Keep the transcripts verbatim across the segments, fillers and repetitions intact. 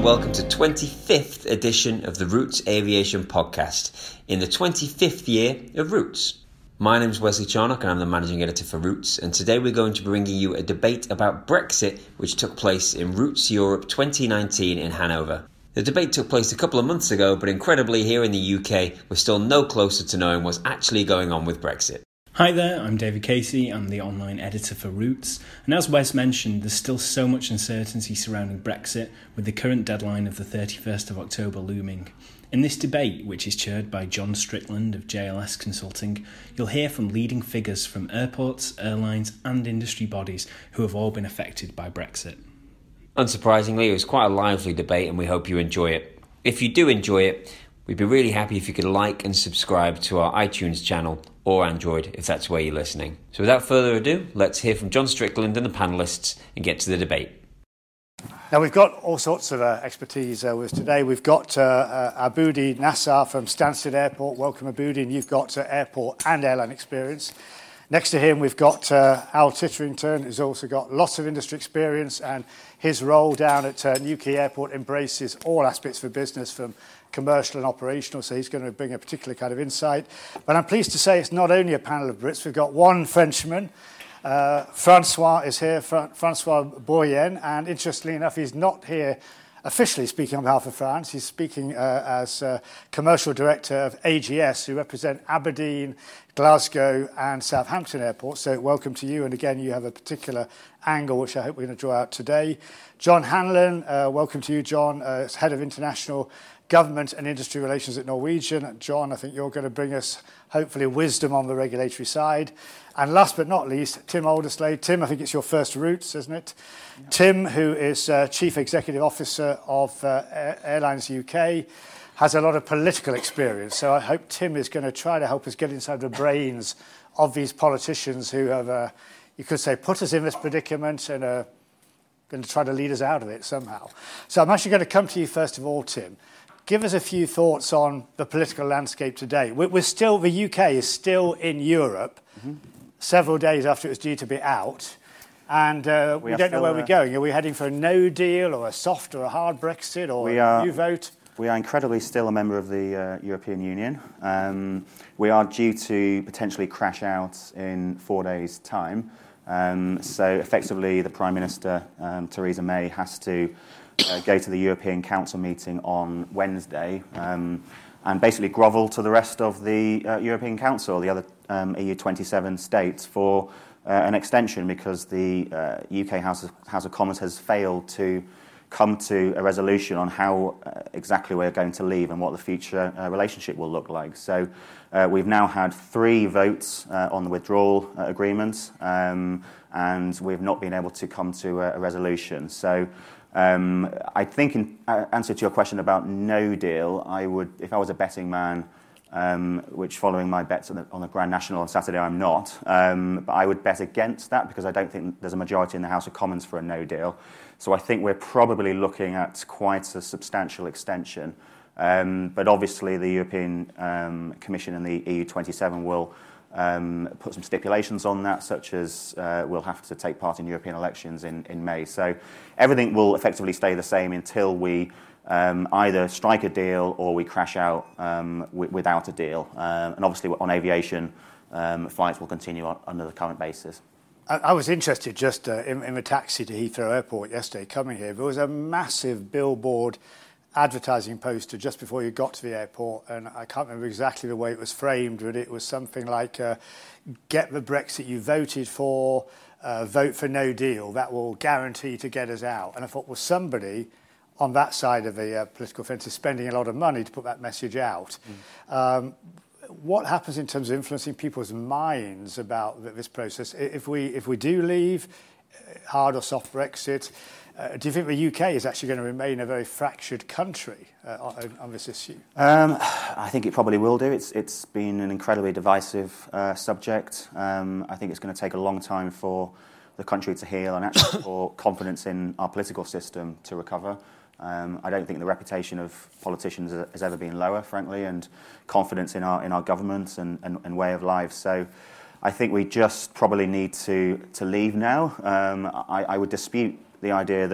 welcome to twenty-fifth edition of the Roots Aviation Podcast, in the twenty-fifth year of Roots. My name's Wesley Charnock and I'm the Managing Editor for Roots, and today we're going to be bringing you a debate about Brexit which took place in Roots Europe twenty nineteen in Hanover. The debate took place a couple of months ago, but incredibly here in the U K we're still no closer to knowing what's actually going on with Brexit. Hi there, I'm David Casey, I'm the online editor for Roots, and as Wes mentioned, there's still so much uncertainty surrounding Brexit, with the current deadline of the thirty-first of October looming. In this debate, which is chaired by John Strickland of J L S Consulting, you'll hear from leading figures from airports, airlines and industry bodies who have all been affected by Brexit. Unsurprisingly, it was quite a lively debate and we hope you enjoy it. If you do enjoy it, we'd be really happy if you could like and subscribe to our iTunes channel or Android if that's where you're listening. So without further ado, let's hear from John Strickland and the panellists and get to the debate. Now we've got all sorts of uh, expertise uh, with us today. We've got uh, uh, Aboudi Nassar from Stansted Airport. Welcome, Aboudi, and you've got uh, airport and airline experience. Next to him, we've got uh, Al Titterington, who's also got lots of industry experience, and his role down at uh, Newquay Airport embraces all aspects of business, from commercial and operational, so he's going to bring a particular kind of insight. But I'm pleased to say it's not only a panel of Brits. We've got one Frenchman. Uh, Francois is here, Fra- Francois Boyen, and interestingly enough, he's not here officially speaking on behalf of France. He's speaking uh, as uh, Commercial Director of A G S, who represent Aberdeen, Glasgow and Southampton airports. So welcome to you, and again, you have a particular angle which I hope we're going to draw out today. John Hanlon, uh, welcome to you, John, uh, as Head of International Government and Industry Relations at Norwegian. John, I think you're going to bring us, hopefully, wisdom on the regulatory side. And last but not least, Tim Alderslade. Tim, I think it's your first Roots, isn't it? Yeah. Tim, who is uh, Chief Executive Officer of uh, Airlines U K, has a lot of political experience. So I hope Tim is going to try to help us get inside the brains of these politicians who have, uh, you could say, put us in this predicament and are going to try to lead us out of it somehow. So I'm actually going to come to you first of all, Tim. Give us a few thoughts on the political landscape today. We're still, the U K is still in Europe, mm-hmm. several days after it was due to be out, and uh, we, we don't know where uh, we're going. Are we heading for a no deal or a soft or a hard Brexit or a new vote? We are incredibly still a member of the uh, European Union. Um, we are due to potentially crash out in four days' time. Um, so effectively, the Prime Minister, um, Theresa May, has to Uh, go to the European Council meeting on Wednesday um, and basically grovel to the rest of the uh, European Council, the other um, E U twenty-seven states, for uh, an extension, because the uh, U K House of, House of Commons has failed to come to a resolution on how uh, exactly we're going to leave and what the future uh, relationship will look like. So uh, we've now had three votes uh, on the withdrawal uh, agreement, um, and we've not been able to come to a, a resolution. So Um, I think in uh, answer to your question about no deal, I would, if I was a betting man, um, which following my bets on the, on the Grand National on Saturday I'm not, um, but I would bet against that because I don't think there's a majority in the House of Commons for a no deal. So I think we're probably looking at quite a substantial extension. Um, but obviously the European um, Commission and the E U twenty-seven will Um, put some stipulations on that, such as uh, we'll have to take part in European elections in, in May. So everything will effectively stay the same until we um, either strike a deal or we crash out um, w- without a deal. Um, and obviously on aviation, um, flights will continue on, under the current basis. I, I was interested just uh, in, in the taxi to Heathrow Airport yesterday coming here. There was a massive billboard advertising poster just before you got to the airport, and I can't remember exactly the way it was framed, but it was something like uh, get the Brexit you voted for, uh, vote for no deal, that will guarantee to get us out. And I thought, well, somebody on that side of the uh, political fence is spending a lot of money to put that message out. Mm. Um, what happens in terms of influencing people's minds about this process? If we, if we do leave, hard or soft Brexit, Uh, do you think the U K is actually going to remain a very fractured country uh, on, on this issue? Um, I think it probably will do. It's It's been an incredibly divisive uh, subject. Um, I think it's going to take a long time for the country to heal and actually for confidence in our political system to recover. Um, I don't think the reputation of politicians has ever been lower, frankly, and confidence in our in our government and, and, and way of life. So I think we just probably need to to leave now. Um, I, I would dispute the idea that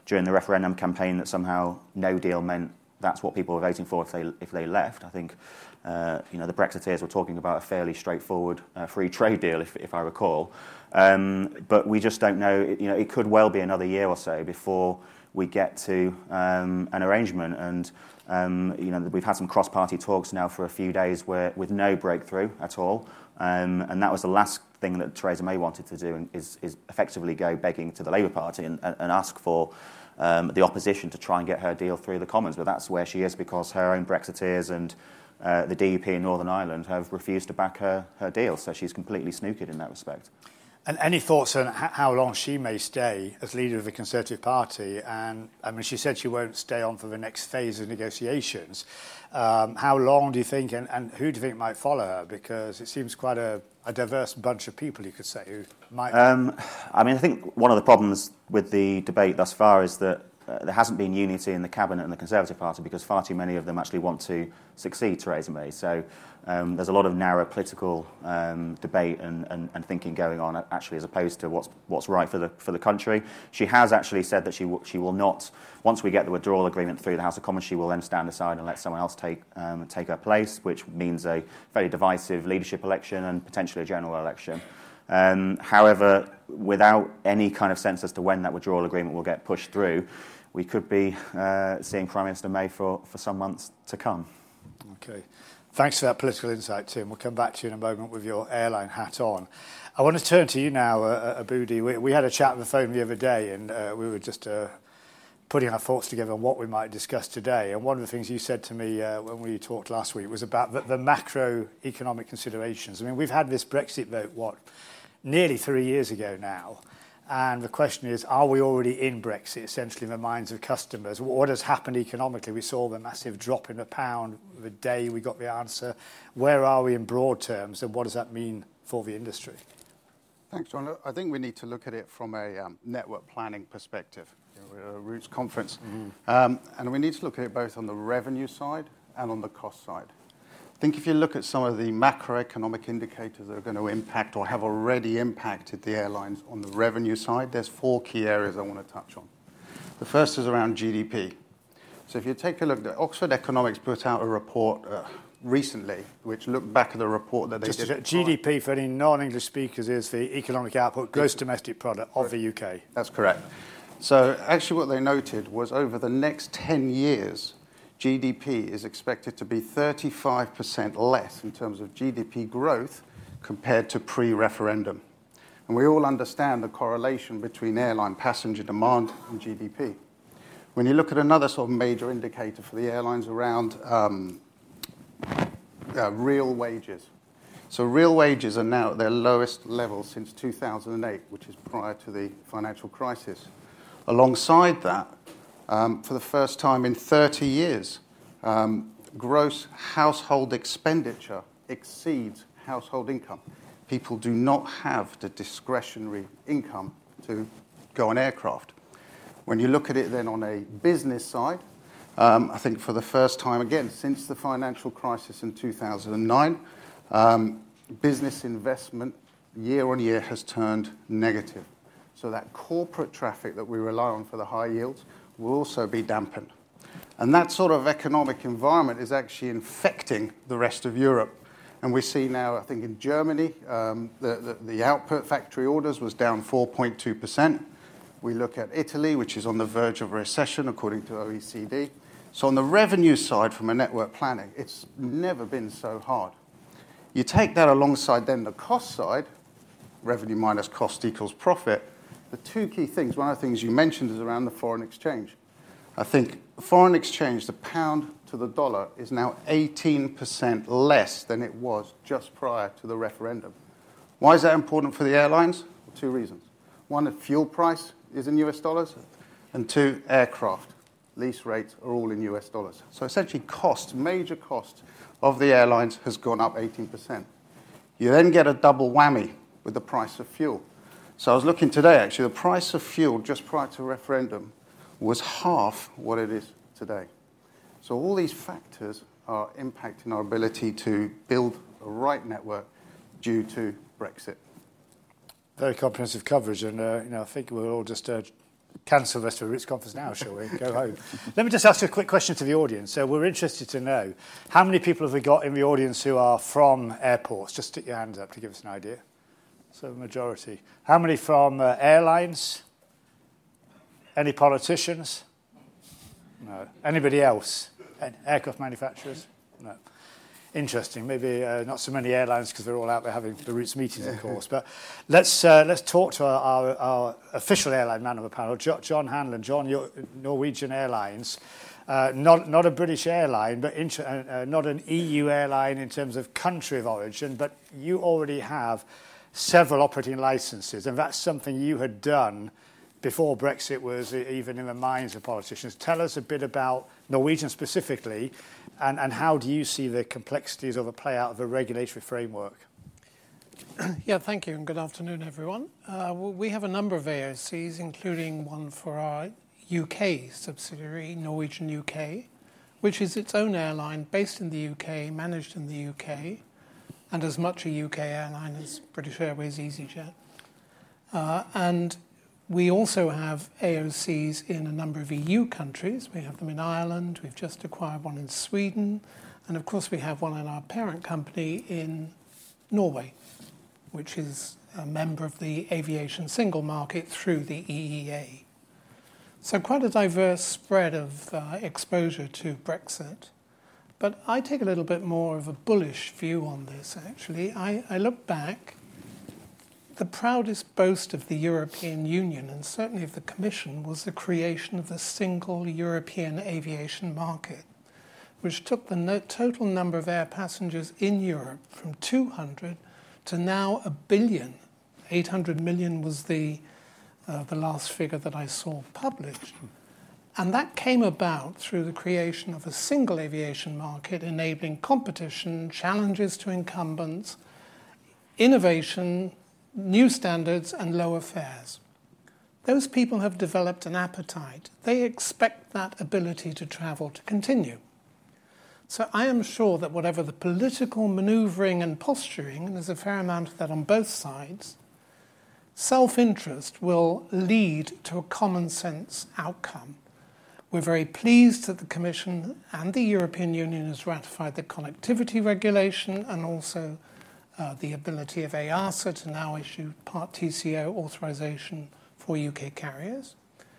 during the referendum campaign that somehow no deal meant that's what people were voting for if they if they left. I think uh, you know the Brexiteers were talking about a fairly straightforward uh, free trade deal, if if I recall. Um, but we just don't know. You know, it could well be another year or so before we get to um, an arrangement. And um, you know, we've had some cross-party talks now for a few days where with no breakthrough at all. Um, and that was the last thing that Theresa May wanted to do, is, is effectively go begging to the Labour Party and, and ask for um, the opposition to try and get her deal through the Commons. But that's where she is, because her own Brexiteers and uh, the D U P in Northern Ireland have refused to back her, her deal. So she's completely snookered in that respect. And any thoughts on how long she may stay as leader of the Conservative Party? And I mean, she said she won't stay on for the next phase of negotiations. Um, how long do you think, and, and who do you think might follow her? Because it seems quite a, a diverse bunch of people, you could say, who might... Um, I mean, I think one of the problems with the debate thus far is that uh, there hasn't been unity in the Cabinet and the Conservative Party, because far too many of them actually want to succeed Theresa May. So um, there's a lot of narrow political um, debate and, and, and thinking going on, actually, as opposed to what's what's right for the for the country. She has actually said that she w- she will not, once we get the withdrawal agreement through the House of Commons, she will then stand aside and let someone else take um, take her place, which means a very divisive leadership election and potentially a general election. Um, however, without any kind of sense as to when that withdrawal agreement will get pushed through, we could be uh, seeing Prime Minister May for, for some months to come. Okay. Thanks for that political insight, Tim. We'll come back to you in a moment with your airline hat on. I want to turn to you now, uh, Abudi. We, we had a chat on the phone the other day, and uh, we were just uh, putting our thoughts together on what we might discuss today. And one of the things you said to me uh, when we talked last week was about the, the macroeconomic considerations. I mean, we've had this Brexit vote, what, nearly three years ago now. And the question is, are we already in Brexit, essentially, in the minds of customers? What has happened economically? We saw the massive drop in the pound the day we got the answer. Where are we in broad terms, and what does that mean for the industry? Thanks, John. I think we need to look at it from a um, network planning perspective. You know, we're at a Roots conference. Mm-hmm. um, and we need to look at it both on the revenue side and on the cost side. I think if you look at some of the macroeconomic indicators that are going to impact or have already impacted the airlines on the revenue side, there's four key areas I want to touch on. The first is around G D P. So if you take a look, at Oxford Economics put out a report uh, recently, which looked back at the report that they Just did. G D P, for any non-English speakers, is the economic output, gross domestic product of the U K. That's correct. So actually what they noted was over the next ten years, G D P is expected to be thirty-five percent less in terms of G D P growth compared to pre-referendum. And we all understand the correlation between airline passenger demand and G D P. When you look at another sort of major indicator for the airlines around um, uh, real wages. So real wages are now at their lowest level since two thousand eight, which is prior to the financial crisis. Alongside that, Um, for the first time in thirty years, um, gross household expenditure exceeds household income. People do not have the discretionary income to go on aircraft. When you look at it then on a business side, um, I think for the first time again since the financial crisis in two thousand nine, um, business investment year on year has turned negative. So that corporate traffic that we rely on for the high yields will also be dampened. And that sort of economic environment is actually infecting the rest of Europe. And we see now, I think in Germany, um, the, the, the output factory orders was down four point two percent. We look at Italy, which is on the verge of a recession, according to O E C D. So on the revenue side, from a network planning, it's never been so hard. You take that alongside then the cost side, revenue minus cost equals profit. The two key things, one of the things you mentioned is around the foreign exchange. I think foreign exchange, the pound to the dollar, is now eighteen percent less than it was just prior to the referendum. Why is that important for the airlines? Well, two reasons. One, the fuel price is in U S dollars, and two, aircraft lease rates are all in U S dollars. So essentially cost, major cost of the airlines has gone up eighteen percent. You then get a double whammy with the price of fuel. So I was looking today, actually, the price of fuel just prior to referendum was half what it is today. So all these factors are impacting our ability to build a right network due to Brexit. Very comprehensive coverage, and uh, you know, I think we're all just uh, cancel the rest of the Roots conference now, shall we? Go home. Let me just ask you a quick question to the audience. So we're interested to know, how many people have we got in the audience who are from airports? Just stick your hands up to give us an idea. So majority. How many from uh, airlines? Any politicians? No. Anybody else? Aircraft manufacturers? No. Interesting. Maybe uh, not so many airlines because they're all out there having the Roots meetings, of course. But let's uh, let's talk to our, our, our official airline man of the panel, John Hanlon. John, you're Norwegian Airlines, uh, not not a British airline, but inter- uh, not an E U airline in terms of country of origin. But you already have several operating licences, and that's something you had done before Brexit was even in the minds of politicians. Tell us a bit about Norwegian specifically, and, and how do you see the complexities of the play out of the regulatory framework? Yeah, thank you, and good afternoon, everyone. Uh, we have a number of A O Cs, including one for our U K subsidiary, Norwegian U K, which is its own airline based in the U K, managed in the U K, and as much a U K airline as British Airways EasyJet. Uh, and we also have A O Cs in a number of E U countries. We have them in Ireland, we've just acquired one in Sweden, and of course we have one in our parent company in Norway, which is a member of the aviation single market through the E E A. So quite a diverse spread of uh, exposure to Brexit. But I take a little bit more of a bullish view on this, actually. I, I look back. The proudest boast of the European Union, and certainly of the Commission, was the creation of the single European aviation market, which took the no- total number of air passengers in Europe from two hundred to now a billion. eight hundred million was the, uh, the last figure that I saw published. And that came about through the creation of a single aviation market, enabling competition, challenges to incumbents, innovation, new standards, and lower fares. Those people have developed an appetite. They expect that ability to travel to continue. So I am sure that whatever the political manoeuvring and posturing, and there's a fair amount of that on both sides, self-interest will lead to a common sense outcome. We're very pleased that the Commission and the European Union has ratified the connectivity regulation and also uh, the ability of EASA to now issue Part T C O authorization for U K carriers.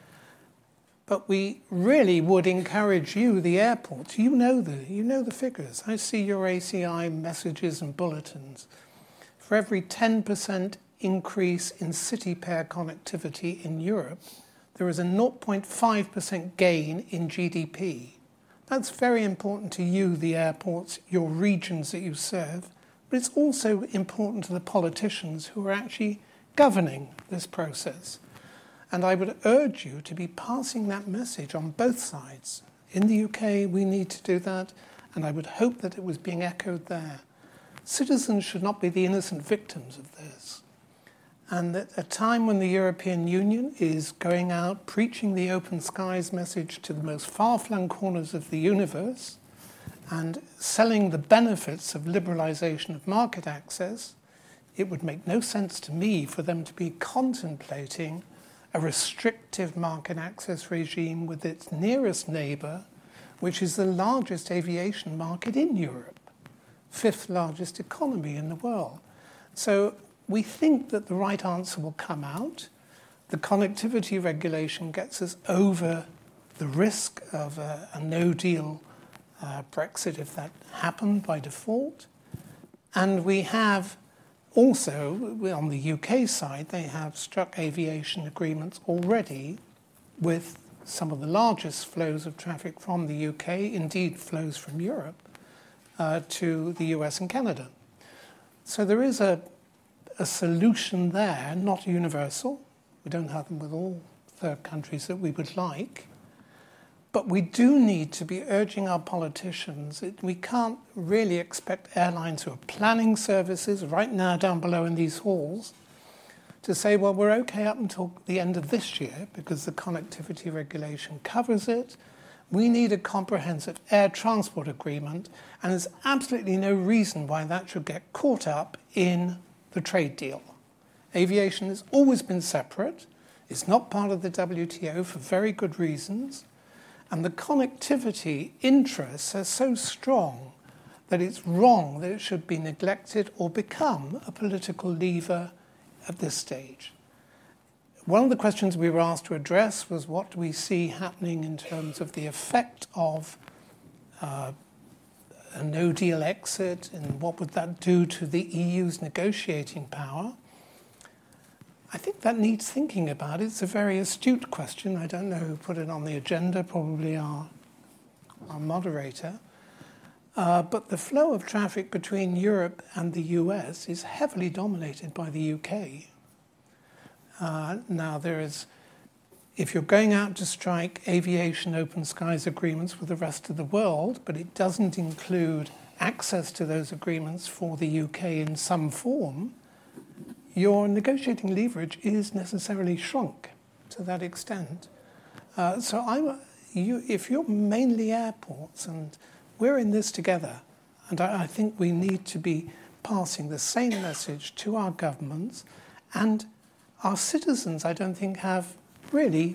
But we really would encourage you, the airports, you know the, you know the figures. I see your A C I messages and bulletins. For every ten percent increase in city pair connectivity in Europe, there is a zero point five percent gain in G D P. That's very important to you, the airports, your regions that you serve, but it's also important to the politicians who are actually governing this process. And I would urge you to be passing that message on both sides. In the U K, we need to do that, and I would hope that it was being echoed there. Citizens should not be the innocent victims of this. And at a time when the European Union is going out preaching the open skies message to the most far-flung corners of the universe and selling the benefits of liberalisation of market access, it would make no sense to me for them to be contemplating a restrictive market access regime with its nearest neighbour, which is the largest aviation market in Europe, fifth largest economy in the world. So we think that the right answer will come out. The connectivity regulation gets us over the risk of a, a no-deal uh, Brexit if that happened by default. And we have also, on the U K side, they have struck aviation agreements already with some of the largest flows of traffic from the U K, indeed flows from Europe, uh, to the U S and Canada. So there is a a solution there, not universal. We don't have them with all third countries that we would like. But we do need to be urging our politicians. It, we can't really expect airlines who are planning services right now down below in these halls to say, well, we're okay up until the end of this year because the connectivity regulation covers it. We need a comprehensive air transport agreement, and there's absolutely no reason why that should get caught up in the trade deal. Aviation has always been separate. It's not part of the W T O for very good reasons. And the connectivity interests are so strong that it's wrong that it should be neglected or become a political lever at this stage. One of the questions we were asked to address was what do we see happening in terms of the effect of uh, a no-deal exit, and what would that do to the E U's negotiating power? I think that needs thinking about. It's a very astute question. I don't know who put it on the agenda, probably our, our moderator. Uh, but the flow of traffic between Europe and the U S is heavily dominated by the U K. Uh, now, there is, if you're going out to strike aviation open skies agreements with the rest of the world, but it doesn't include access to those agreements for the U K in some form, your negotiating leverage is necessarily shrunk to that extent. Uh, so I'm, you, if you're mainly airports, and we're in this together, and I, I think we need to be passing the same message to our governments, and our citizens, I don't think, have really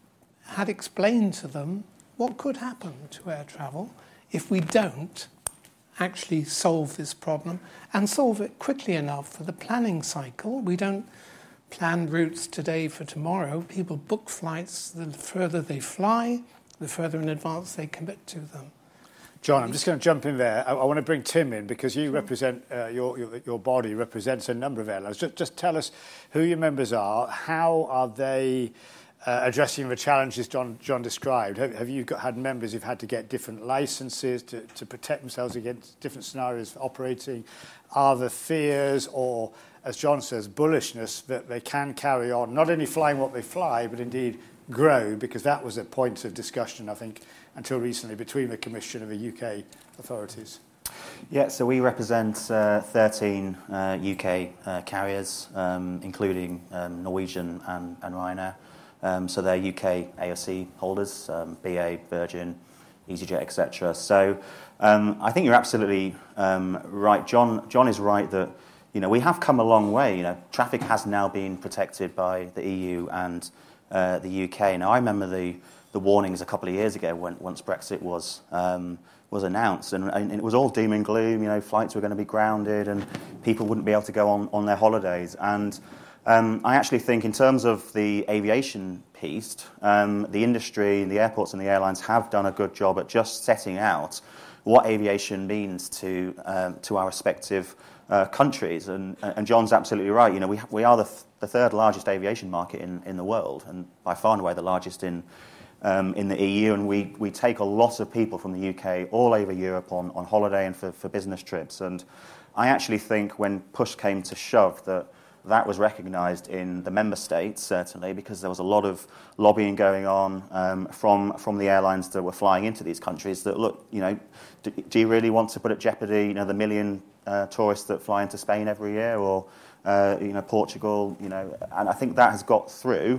had explained to them what could happen to air travel if we don't actually solve this problem and solve it quickly enough for the planning cycle. We don't plan routes today for tomorrow. People book flights. The further they fly, the further in advance they commit to them. John, I'm just going to jump in there. I, I want to bring Tim in because you represent, uh, your, your your body represents a number of airlines. Just, just tell us who your members are, how are they uh, addressing the challenges John John described? Have, have you got, had members who've had to get different licenses to, to protect themselves against different scenarios for operating? Are there fears or, as John says, bullishness that they can carry on, not only flying what they fly, but indeed grow? Because that was a point of discussion, I think, until recently between the Commission and the U K authorities. Yeah, so we represent uh, thirteen uh, U K uh, carriers, um, including um, Norwegian and, and Ryanair. Um, so they're U K A O C holders, um, B A, Virgin, EasyJet, et cetera. So um, I think you're absolutely um, right. John, John is right that, you know, we have come a long way. You know, traffic has now been protected by the E U and uh, the U K. Now, I remember the the warnings a couple of years ago when once Brexit was um, was announced, and, and it was all doom and gloom. You know, flights were going to be grounded, and people wouldn't be able to go on, on their holidays. And um, I actually think, in terms of the aviation piece, um, the industry, the airports, and the airlines have done a good job at just setting out what aviation means to um, to our respective uh, countries. And, and John's absolutely right. You know, we we are the, th- the third largest aviation market in, in the world, and by far and away the largest in. Um, in the E U, and we, we take a lot of people from the U K all over Europe on, on holiday and for, for business trips. And I actually think when push came to shove that that was recognised in the member states, certainly, because there was a lot of lobbying going on um, from from the airlines that were flying into these countries that, look, you know, do, do you really want to put at jeopardy, you know, the million uh, tourists that fly into Spain every year, or, uh, you know, Portugal, you know, and I think that has got through.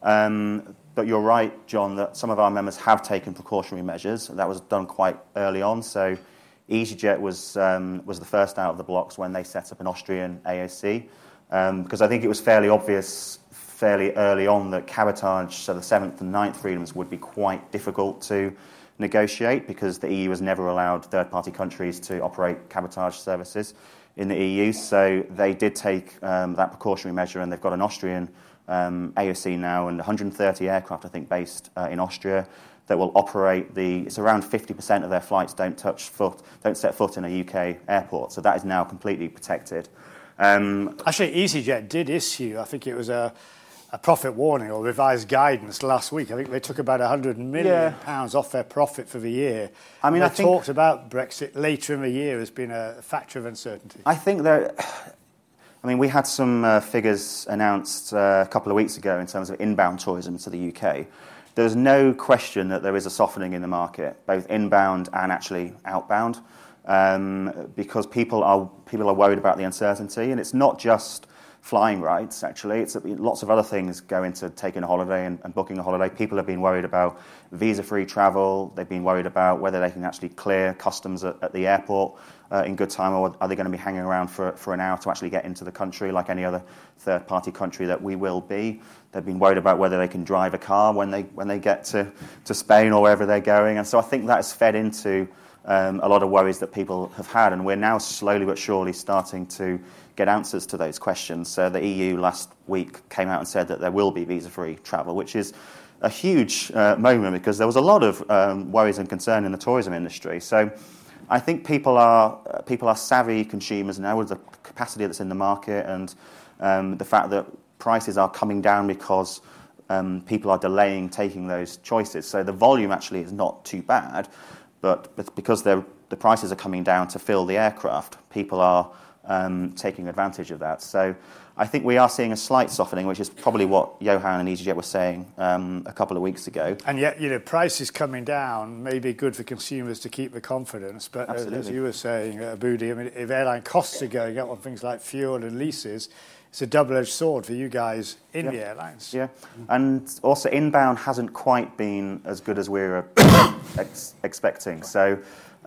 Um, But you're right, John, that some of our members have taken precautionary measures. That was done quite early on. So EasyJet was um, was the first out of the blocks when they set up an Austrian A O C, um, because I think it was fairly obvious fairly early on that cabotage, so the seventh and ninth freedoms, would be quite difficult to negotiate because the E U has never allowed third-party countries to operate cabotage services in the E U. So they did take um, that precautionary measure, and they've got an Austrian Um, A O C now, and one hundred thirty aircraft, I think, based uh, in Austria that will operate the. It's around fifty percent of their flights don't touch foot, don't set foot in a U K airport. So that is now completely protected. Um, Actually, EasyJet did issue, I think it was a, a profit warning or revised guidance last week. I think they took about one hundred million yeah. pounds off their profit for the year. I mean, they I think, talked about Brexit later in the year as being a factor of uncertainty. I think that. I mean, we had some uh, figures announced uh, a couple of weeks ago in terms of inbound tourism to the U K. There's no question that there is a softening in the market, both inbound and actually outbound, um, because people are people are worried about the uncertainty, and it's not just flying rights, actually. It's lots of other things go into taking a holiday and, and booking a holiday. People have been worried about visa-free travel. They've been worried about whether they can actually clear customs at, at the airport uh, in good time, or are they going to be hanging around for, for an hour to actually get into the country like any other third-party country that we will be. They've been worried about whether they can drive a car when they when they get to, to Spain or wherever they're going. And so I think that has fed into um, a lot of worries that people have had, and we're now slowly but surely starting to get answers to those questions. So the E U last week came out and said that there will be visa-free travel, which is a huge uh, moment because there was a lot of um, worries and concern in the tourism industry. So I think people are uh, people are savvy consumers now with the capacity that's in the market, and um, the fact that prices are coming down because um, people are delaying taking those choices. So the volume actually is not too bad, but, but because the prices are coming down to fill the aircraft, people are um, taking advantage of that. So I think we are seeing a slight softening, which is probably what Johan and EasyJet were saying um, a couple of weeks ago. And yet, you know, prices coming down may be good for consumers to keep the confidence. But as, as you were saying, uh, Budi, I mean, if airline costs are going up on things like fuel and leases, it's a double-edged sword for you guys in yep. the airlines. Yeah, and also inbound hasn't quite been as good as we were ex- expecting. So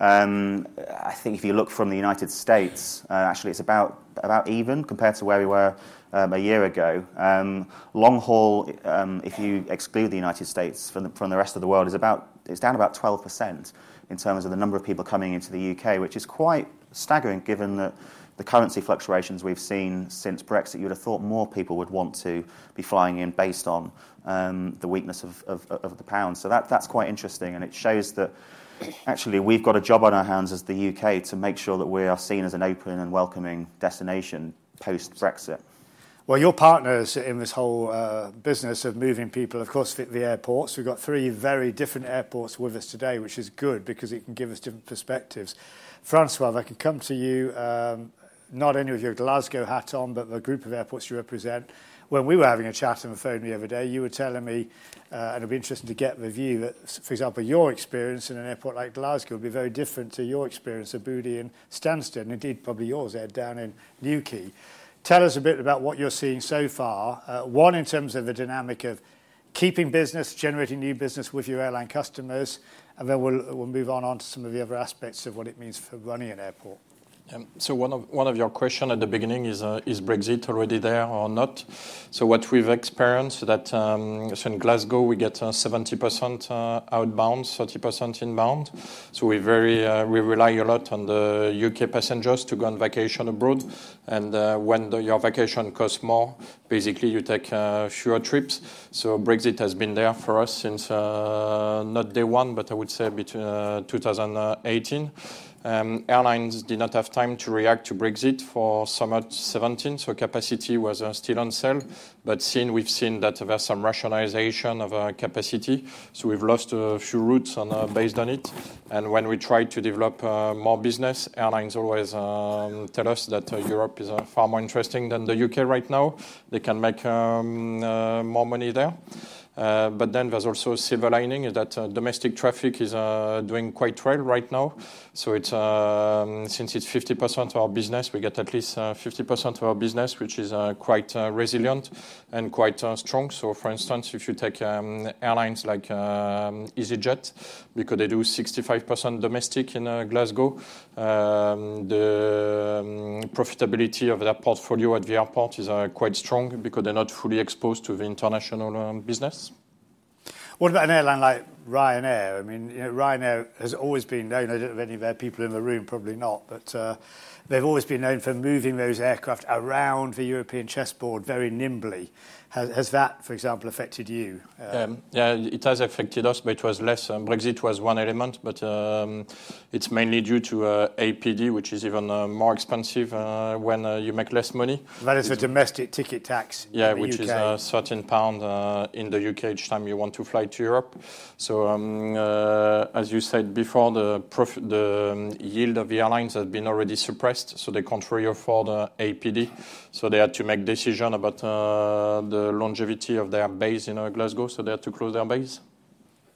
um, I think if you look from the United States, uh, actually it's about about even compared to where we were um, a year ago. Um, long haul, um, if you exclude the United States from the, from the rest of the world, is about it's down about twelve percent in terms of the number of people coming into the U K, which is quite staggering given that the currency fluctuations we've seen since Brexit. You would have thought more people would want to be flying in based on um, the weakness of, of, of the pound. So that that's quite interesting, and it shows that actually we've got a job on our hands as the U K to make sure that we are seen as an open and welcoming destination post-Brexit. Well, your partners in this whole uh, business of moving people, of course, fit the airports. We've got three very different airports with us today, which is good because it can give us different perspectives. Francois, if I can come to you, um, not only with your Glasgow hat on, but the group of airports you represent. When we were having a chat on the phone the other day, you were telling me, uh, and it'd be interesting to get the view, that, for example, your experience in an airport like Glasgow would be very different to your experience of Budi and Stansted, and indeed probably yours, Ed, down in Newquay. Tell us a bit about what you're seeing so far. Uh, one, in terms of the dynamic of keeping business, generating new business with your airline customers, and then we'll, we'll move on, on to some of the other aspects of what it means for running an airport. Um, so one of one of your questions at the beginning is uh, is Brexit already there or not? So what we've experienced that um, so in Glasgow we get uh, seventy percent uh, outbound, thirty percent inbound. So we very uh, we rely a lot on the U K passengers to go on vacation abroad, and uh, when the, your vacation costs more, basically you take uh, fewer trips. So Brexit has been there for us since uh, not day one, but I would say between uh, two thousand eighteen. Um, airlines did not have time to react to Brexit for summer seventeen, so capacity was uh, still on sale. But seen, we've seen that there's some rationalization of uh, capacity, so we've lost a few routes on, uh, based on it. And when we try to develop uh, more business, airlines always um, tell us that uh, Europe is uh, far more interesting than the U K right now. They can make um, uh, more money there. Uh, but then there's also a silver lining is that uh, domestic traffic is uh, doing quite well right now. So it's um, since it's fifty percent of our business, we get at least uh, fifty percent of our business, which is uh, quite uh, resilient and quite uh, strong. So for instance, if you take um, airlines like um, EasyJet, because they do sixty-five percent domestic in uh, Glasgow, um, the um, profitability of their portfolio at the airport is uh, quite strong because they're not fully exposed to the international um, business. What about an airline like Ryanair? I mean, you know, Ryanair has always been known, I don't know if any of their people in the room, probably not, but uh, they've always been known for moving those aircraft around the European chessboard very nimbly. Has, has that, for example, affected you? Uh, um, yeah, it has affected us, but it was less. Um, Brexit was one element, but um, it's mainly due to uh, A P D, which is even uh, more expensive uh, when uh, you make less money. That is it's, the domestic ticket tax. Yeah, in the which U K. is uh, thirteen pounds uh, in the U K each time you want to fly to Europe. So, um, uh, as you said before, the, prof- the um, yield of the airlines has been already suppressed, so they can't really afford uh, A P D. So they had to make decision about uh, the longevity of their base in uh, Glasgow, so they had to close their base.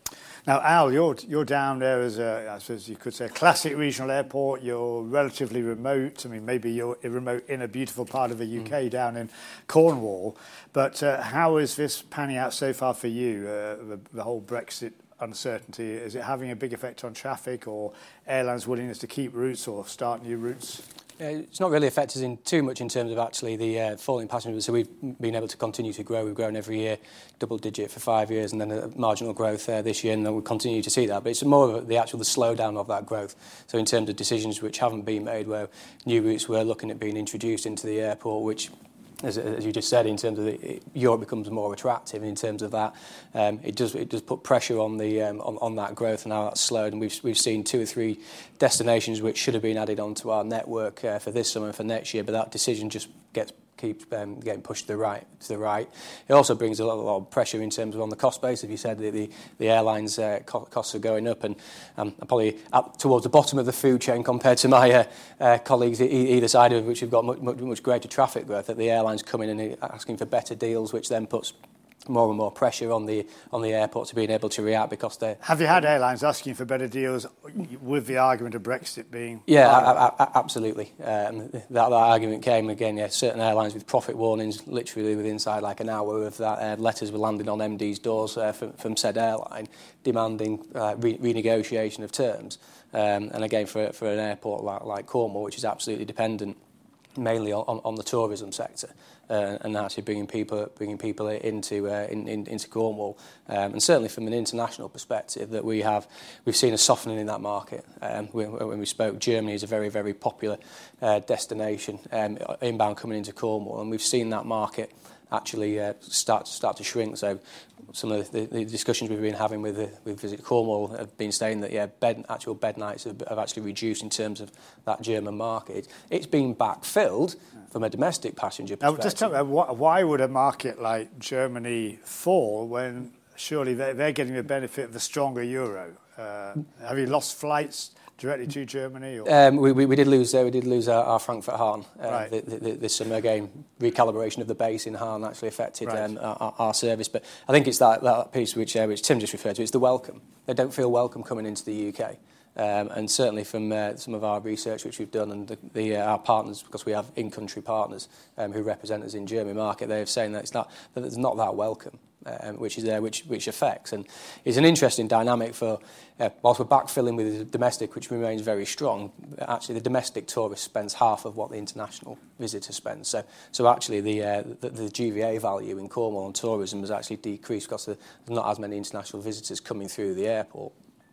Now, Al, you're you're down there as a, I suppose you could say, a classic regional airport. You're relatively remote. I mean, maybe you're remote in a beautiful part of the U K, mm. down in Cornwall. But uh, how is this panning out so far for you? Uh, the, the whole Brexit uncertainty, is it having a big effect on traffic or airlines' willingness to keep routes or start new routes? Uh, it's not really affected us in too much in terms of actually the uh, falling passengers. So we've been able to continue to grow. We've grown every year, double digit for five years, and then a marginal growth uh, this year, and then we'll continue to see that. But it's more of the actual the slowdown of that growth. So in terms of decisions which haven't been made, where new routes were looking at being introduced into the airport, which, As, as you just said, in terms of the, it, Europe becomes more attractive. In terms of that, um, it does it does put pressure on the um, on, on that growth, and now that's slowed. And we've we've seen two or three destinations which should have been added onto our network uh, for this summer and for next year, but that decision just gets keeps um, getting pushed to the right. To the right, it also brings a lot, a lot of pressure in terms of on the cost base. If you said that the the airlines uh, co- costs are going up, and um, I'm probably up towards the bottom of the food chain compared to my uh, uh, colleagues e- either side of it, which have got much, much, much greater traffic growth. That the airlines come in and asking for better deals, which then puts more and more pressure on the on the airport to being able to react because they. Have you had airlines asking for better deals with the argument of Brexit being? Yeah, I, I, absolutely. Um, that, that argument came again. Yeah, certain airlines with profit warnings, literally within inside like an hour of that, uh, letters were landing on M D's doors uh, from, from said airline, demanding uh, re- renegotiation of terms. Um, and again, for for an airport like, like Cornwall, which is absolutely dependent mainly on, on the tourism sector. Uh, and actually bringing people bringing people into uh, in, in, into Cornwall, um, and certainly from an international perspective, that we have we've seen a softening in that market. Um, when, when we spoke, Germany is a very very popular uh, destination um, inbound coming into Cornwall, and we've seen that market actually uh, start start to shrink. So some of the, the discussions we've been having with uh, with Visit Cornwall have been saying that yeah, bed actual bed nights have, have actually reduced in terms of that German market. It's been backfilled from a domestic passenger perspective. Now, just tell me, why would a market like Germany fall when surely they're, they're getting the benefit of the stronger euro? Uh, have you lost flights directly to Germany? Or? Um, we, we, we did lose uh, we did lose our, our Frankfurt Hahn uh, right. the, the, this summer. Again, recalibration of the base in Hahn actually affected right. um, our, our service. But I think it's that, that piece which uh, which Tim just referred to. It's the welcome. They don't feel welcome coming into the U K. Um, and certainly from uh, some of our research which we've done, and the, the, uh, our partners, because we have in-country partners um, who represent us in German market, they have saying that it's not that it's not that welcome, um, which is there, which which affects, and it's an interesting dynamic for. Uh, whilst we're backfilling with the domestic, which remains very strong, actually the domestic tourist spends half of what the international visitor spends. So, so actually the, uh, the the G V A value in Cornwall on tourism has actually decreased because there's not as many international visitors coming through the airport.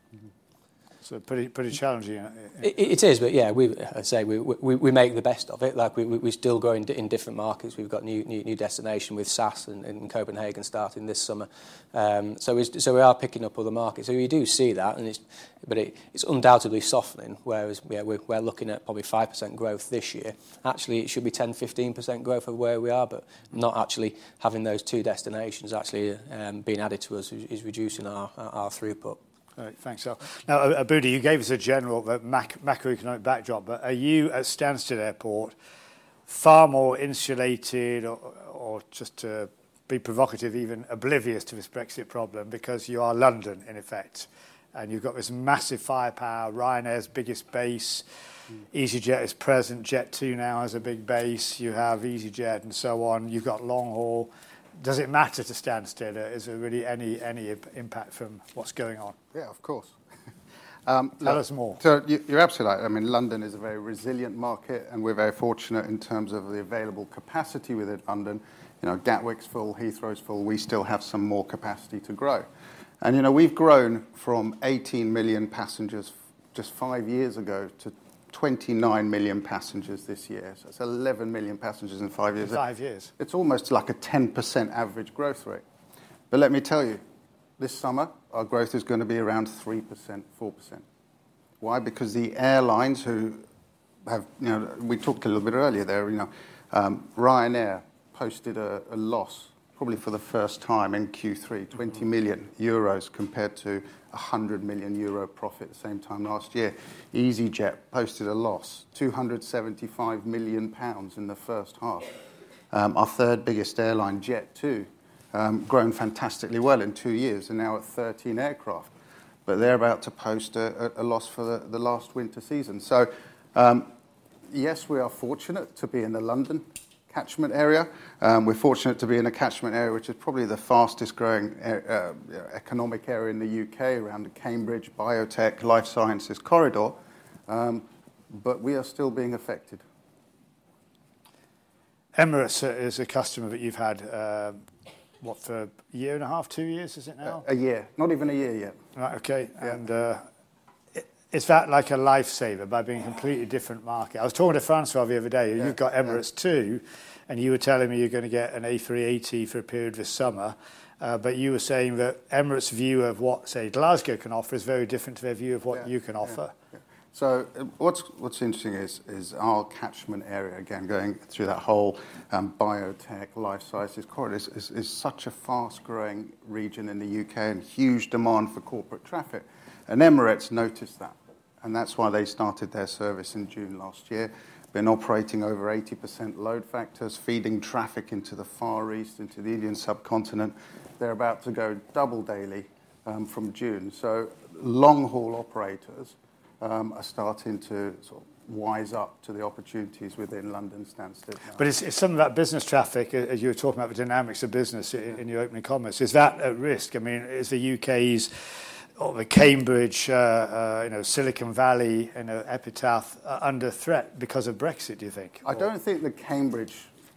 So pretty pretty challenging. It, it is, but yeah, we I say we, we we make the best of it. Like we we still grow in, in different markets. We've got new new, new destination with S A S in, in Copenhagen starting this summer. Um, so we so we are picking up other markets. So we do see that, and it's but it, it's undoubtedly softening. Whereas yeah, we're, we're looking at probably five percent growth this year. Actually, it should be ten, fifteen percent growth of where we are, but not actually having those two destinations actually um, being added to us is, is reducing our our throughput. Right, thanks, Al. Now, Abudi, you gave us a general uh, mac- macroeconomic backdrop, but are you at Stansted Airport far more insulated or, or just to be provocative, even oblivious to this Brexit problem because you are London, in effect, and you've got this massive firepower, Ryanair's biggest base, mm. EasyJet is present, Jet two now has a big base, you have EasyJet and so on, you've got long haul. Does it matter to Stansted? Is there really any any impact from what's going on? Yeah, of course. um, Tell look, us more. So you're absolutely right. I mean, London is a very resilient market, and we're very fortunate in terms of the available capacity within London. You know, Gatwick's full, Heathrow's full. We still have some more capacity to grow. And, you know, we've grown from eighteen million passengers just five years ago to twenty-nine million passengers this year. So it's eleven million passengers in five years. In five years. It's almost like a ten percent average growth rate. But let me tell you, this summer, our growth is going to be around three percent, four percent. Why? Because the airlines who have, you know, we talked a little bit earlier there, you know, um, Ryanair posted a, a loss, probably for the first time in Q three, twenty million euros compared to one hundred million euro profit at the same time last year. EasyJet posted a loss, two hundred seventy-five million pounds in the first half. Um, our third biggest airline, Jet two, um, grown fantastically well in two years and now at thirteen aircraft. but they're about to post a, a loss for the, the last winter season. So, um, yes, we are fortunate to be in the London catchment area. Um, we're fortunate to be in a catchment area which is probably the fastest growing uh, economic area in the U K, around the Cambridge biotech, life sciences corridor, um, but we are still being affected. Emirates is a customer that you've had, uh, what, for a year and a half, two years, is it now? A, a year, not even a year yet. Right, okay. Yeah. And uh, is that like a lifesaver by being a completely different market? I was talking to Francois the other day. Yeah, you've got Emirates yeah. too, and you were telling me you're going to get an A three eighty for a period this summer. Uh, but you were saying that Emirates' view of what, say, Glasgow can offer is very different to their view of what yeah, you can offer. Yeah, yeah. So uh, what's what's interesting is is our catchment area, again, going through that whole um, biotech, life sciences corridor, is, is, is such a fast-growing region in the U K and huge demand for corporate traffic. And Emirates noticed that. And that's why they started their service in June last year. Been operating over eighty percent load factors, feeding traffic into the Far East, into the Indian subcontinent. They're about to go double daily um, from June. So long-haul operators um, are starting to sort of wise up to the opportunities within London Stansted now. But it's, it's some of that business traffic, as you were talking about the dynamics of business in, in your opening comments, is that at risk? I mean, is the U K's or the Cambridge, uh, uh, you know, Silicon Valley, you know, epitaph uh, under threat because of Brexit, do you think? I or? don't think the Cambridge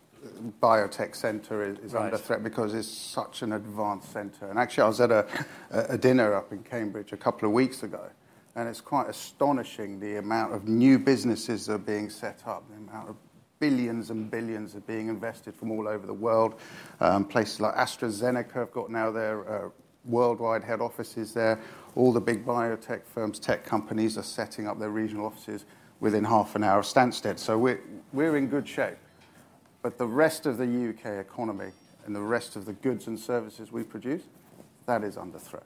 biotech centre is, is right. under threat because it's such an advanced centre. And actually, I was at a, a dinner up in Cambridge a couple of weeks ago, and it's quite astonishing the amount of new businesses that are being set up, the amount of billions and billions are being invested from all over the world. Um, places like AstraZeneca have got now their uh, worldwide head offices there. All the big biotech firms, tech companies are setting up their regional offices within half an hour of Stansted. So we're, we're in good shape. But the rest of the U K economy and the rest of the goods and services we produce, that is under threat.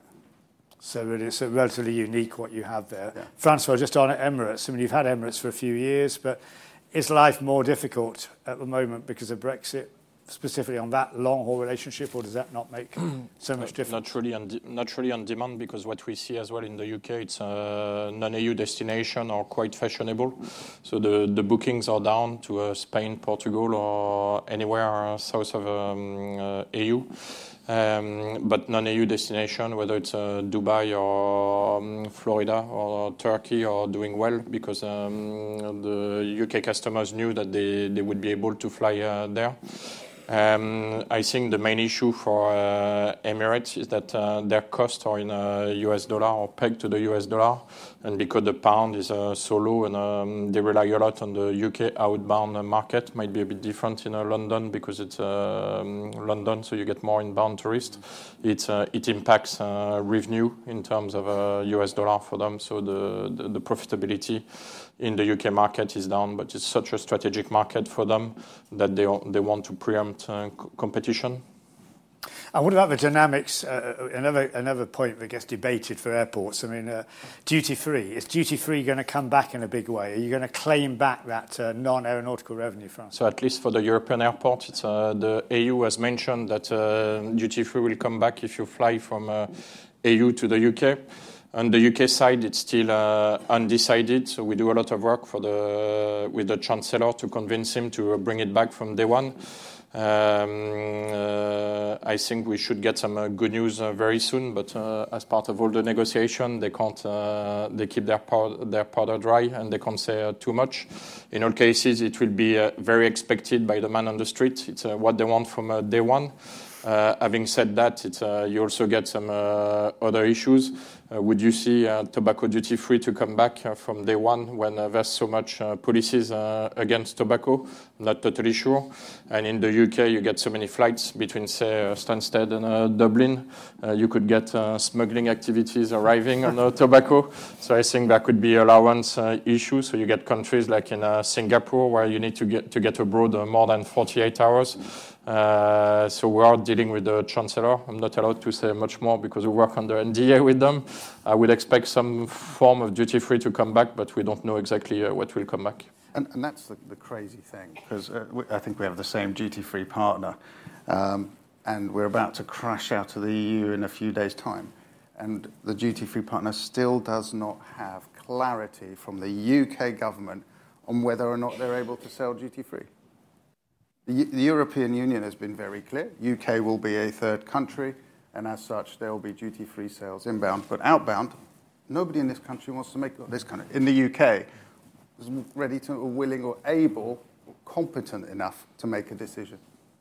So really, it's relatively unique what you have there. Yeah. Francois, just on Emirates, I mean, you've had Emirates for a few years, but is life more difficult at the moment because of Brexit? Specifically on that long-haul relationship, or does that not make so much difference? Not really on, de- not really on demand, because what we see as well in the U K, it's a non-E U destination or quite fashionable. So the, the bookings are down to uh, Spain, Portugal, or anywhere south of um, uh, E U. Um, but non-E U destination, whether it's uh, Dubai or um, Florida or Turkey, are doing well because um, the U K customers knew that they, they would be able to fly uh, there. Um, I think the main issue for uh, Emirates is that uh, their costs are in uh, U S dollar or pegged to the U S dollar, and because the pound is uh, so low and um, they rely a lot on the U K outbound market, might be a bit different in uh, London because it's uh, London, so you get more inbound tourists. It uh, it impacts uh, revenue in terms of uh, U S dollar for them, so the, the, the profitability in the U K market is down, but it's such a strategic market for them that they they want to preempt uh, c- competition. And what about the dynamics? Uh, another another point that gets debated for airports. I mean, uh, duty free. Is duty free going to come back in a big way? Are you going to claim back that uh, non-aeronautical revenue from? So at least for the European airport, it's uh, the E U has mentioned that uh, duty free will come back if you fly from uh, E U to the U K. On the U K side, it's still uh, undecided, so we do a lot of work for the with the Chancellor to convince him to bring it back from day one. Um, uh, I think we should get some uh, good news uh, very soon, but uh, as part of all the negotiation, they can't. Uh, they keep their powder, their powder dry, and they can't say uh, too much. In all cases, it will be uh, very expected by the man on the street. It's uh, what they want from uh, day one. Uh, having said that, it's, uh, you also get some uh, other issues. Uh, would you see uh, tobacco duty-free to come back uh, from day one when uh, there's so much uh, policies uh, against tobacco? I'm not totally sure. And in the U K, you get so many flights between, say, uh, Stansted and uh, Dublin. Uh, you could get uh, smuggling activities arriving on uh, tobacco. So I think there could be allowance uh, issues. So you get countries like in uh, Singapore where you need to get to get abroad uh, more than forty-eight hours. Uh, so we are dealing with the Chancellor. I'm not allowed to say much more because we work under N D A with them. I would expect some form of duty-free to come back, but we don't know exactly uh, what will come back. And, and that's the, the crazy thing, because uh, I think we have the same duty-free partner, um, and we're about to crash out of the E U in a few days' time. and the duty-free partner still does not have clarity from the U K government on whether or not they're able to sell duty-free. The, the European Union has been very clear. U K will be a third country, and as such, there will be duty-free sales inbound. But outbound, nobody in this country wants to make this kind of, in the U K, is ready to, or willing, or able, or competent enough to make a decision.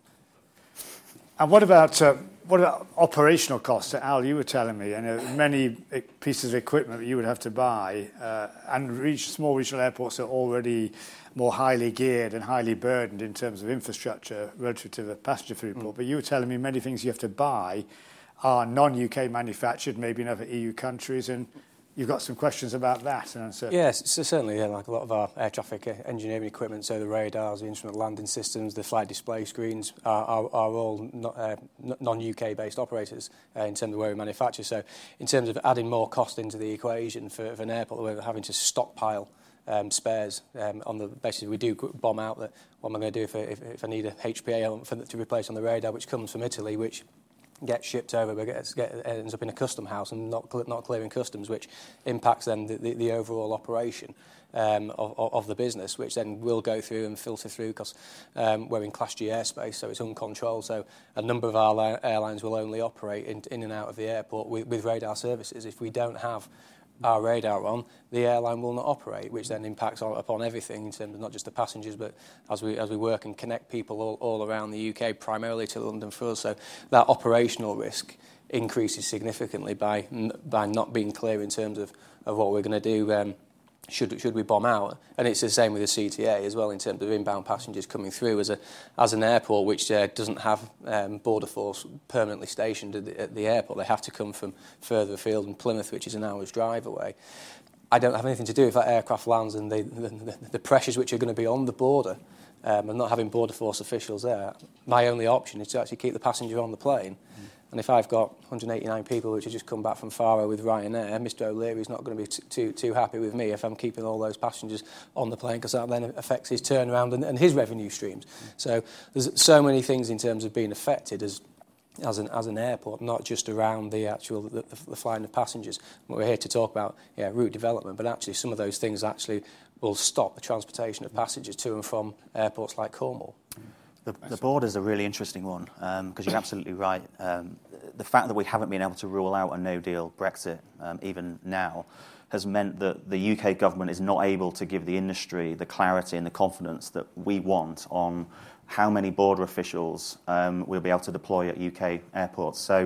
And what about uh, what about operational costs? Al, you were telling me, and uh, many pieces of equipment that you would have to buy, uh, and reach, small regional airports are already more highly geared and highly burdened in terms of infrastructure relative to the passenger throughput. Mm. But you were telling me many things you have to buy are non-U K manufactured, maybe in other E U countries, and you've got some questions about that. And so yes, so certainly, yeah, like a lot of our air traffic engineering equipment, so the radars, the instrument landing systems, the flight display screens are, are, are all not, uh, non-U K based operators uh, in terms of where we manufacture. So in terms of adding more cost into the equation for, for an airport, we're having to stockpile um, spares um, on the basis we do bomb out that what am I going to do if, if, if I need a H P A element for, to replace on the radar, which comes from Italy, which gets shipped over, but gets, get, ends up in a custom house and not not clearing customs, which impacts then the, the, the overall operation um, of, of the business, which then will go through and filter through because um, we're in Class G airspace, so it's uncontrolled. So a number of our airlines will only operate in, in and out of the airport with, with radar services. If we don't have our radar on, the airline will not operate, which then impacts on, upon everything in terms of not just the passengers, but as we as we work and connect people all, all around the U K, primarily to London for us. So that operational risk increases significantly by by not being clear in terms of, of what we're going to do um, should should we bomb out. And it's the same with the C T A as well in terms of inbound passengers coming through as a as an airport which uh, doesn't have um, border force permanently stationed at the, at the airport. They have to come from further afield in Plymouth, which is an hour's drive away. I don't have anything to do if that aircraft lands and they, the, the pressures which are going to be on the border um, and not having border force officials there. My only option is to actually keep the passenger on the plane. Mm. And if I've got one hundred eighty-nine people which have just come back from Faro with Ryanair, Mister O'Leary's not going to be t- too too happy with me if I'm keeping all those passengers on the plane, because that then affects his turnaround and, and his revenue streams. Mm. So there's so many things in terms of being affected as as an as an airport, not just around the actual the, the flying of passengers. We're here to talk about yeah route development, but actually some of those things actually will stop the transportation of passengers to and from airports like Cornwall. The, the border is a really interesting one because um, you're absolutely right. Um, the fact that we haven't been able to rule out a no-deal Brexit, um, even now, has meant that the U K government is not able to give the industry the clarity and the confidence that we want on how many border officials um, we'll be able to deploy at U K airports. So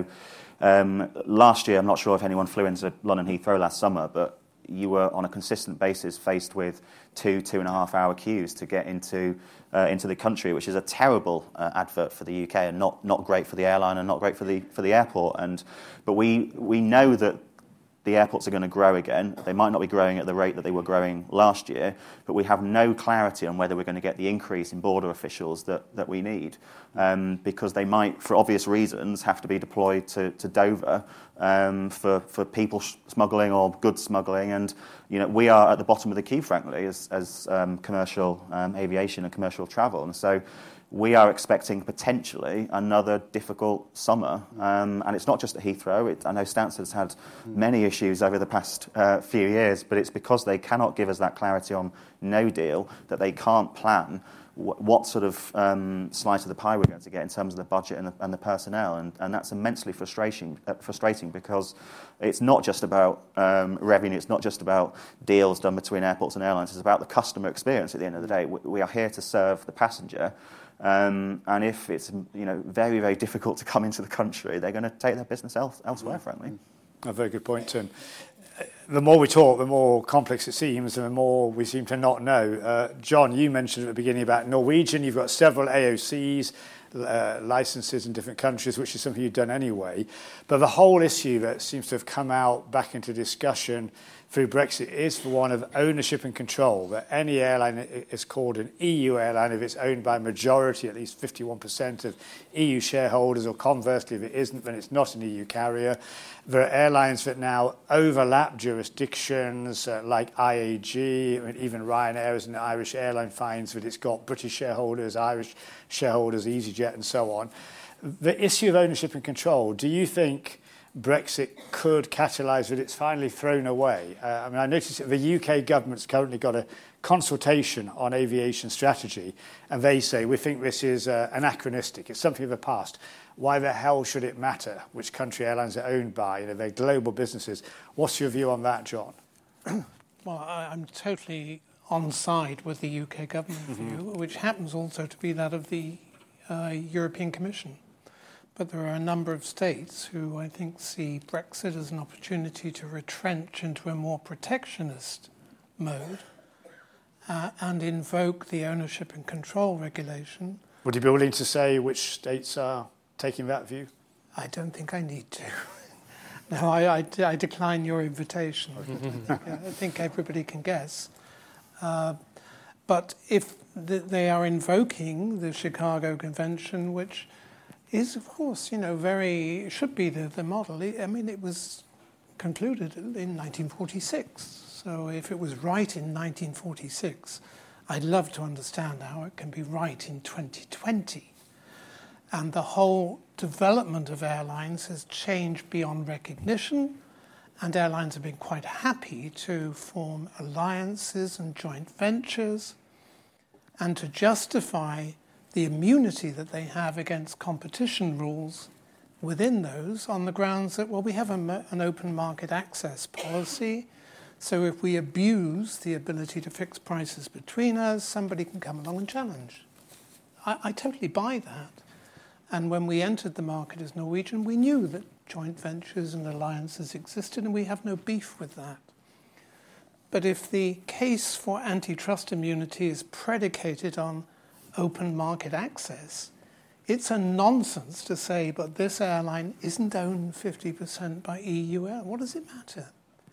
um, last year, I'm not sure if anyone flew into London Heathrow last summer, but you were on a consistent basis faced with two, two and a half hour queues to get into uh, into the country, which is a terrible uh, advert for the U K and not not great for the airline and not great for the for the airport. And but we we know that the airports are going to grow again. They might not be growing at the rate that they were growing last year, but we have no clarity on whether we're going to get the increase in border officials that, that we need, um, because they might, for obvious reasons, have to be deployed to, to Dover um, for, for people smuggling or goods smuggling. And you know, we are at the bottom of the queue, frankly, as, as um, commercial um, aviation and commercial travel. And so we are expecting potentially another difficult summer. Um, and it's not just at Heathrow. It, I know Stansted's had many issues over the past uh, few years, but it's because they cannot give us that clarity on no deal that they can't plan w- what sort of um, slice of the pie we're going to get in terms of the budget and the, and the personnel. And, and that's immensely frustrating, uh, frustrating because it's not just about um, revenue, it's not just about deals done between airports and airlines, it's about the customer experience at the end of the day. We, we are here to serve the passenger. Um, and if it's you know very, very difficult to come into the country, they're going to take their business else, elsewhere, frankly. A very good point, Tim. The more we talk, the more complex it seems, and the more we seem to not know. Uh, John, you mentioned at the beginning about Norwegian. You've got several A O Cs, uh, licenses in different countries, which is something you've done anyway. But the whole issue that seems to have come out back into discussion through Brexit is for one of ownership and control, that any airline is called an E U airline if it's owned by a majority, at least fifty-one percent of E U shareholders, or conversely, if it isn't, then it's not an E U carrier. There are airlines that now overlap jurisdictions, uh, like I A G, I mean, even Ryanair is an Irish airline, finds that it's got British shareholders, Irish shareholders, EasyJet and so on. The issue of ownership and control, do you think Brexit could catalyse, but it's finally thrown away. Uh, I mean, I noticed that the U K government's currently got a consultation on aviation strategy, and they say, we think this is uh, anachronistic, it's something of the past. Why the hell should it matter which country airlines are owned by? You know, they're global businesses. What's your view on that, John? Well, I, I'm totally on side with the U K government mm-hmm. view, which happens also to be that of the uh, European Commission. But there are a number of states who I think see Brexit as an opportunity to retrench into a more protectionist mode uh, and invoke the ownership and control regulation. Would you be willing to say which states are taking that view? I don't think I need to. No, I, I, I decline your invitation. Yeah, I think everybody can guess. Uh, but if the, they are invoking the Chicago Convention, which is, of course, you know, very, should be the, the model. I mean, it was concluded in nineteen forty-six. So if it was right in nineteen forty-six, I'd love to understand how it can be right in twenty twenty. And the whole development of airlines has changed beyond recognition, and airlines have been quite happy to form alliances and joint ventures and to justify the immunity that they have against competition rules within those on the grounds that, well, we have a, an open market access policy, so if we abuse the ability to fix prices between us, somebody can come along and challenge. I, I totally buy that. And when we entered the market as Norwegian, we knew that joint ventures and alliances existed, and we have no beef with that. But if the case for antitrust immunity is predicated on open market access, it's a nonsense to say, but this airline isn't owned fifty percent by E U L. What does it matter?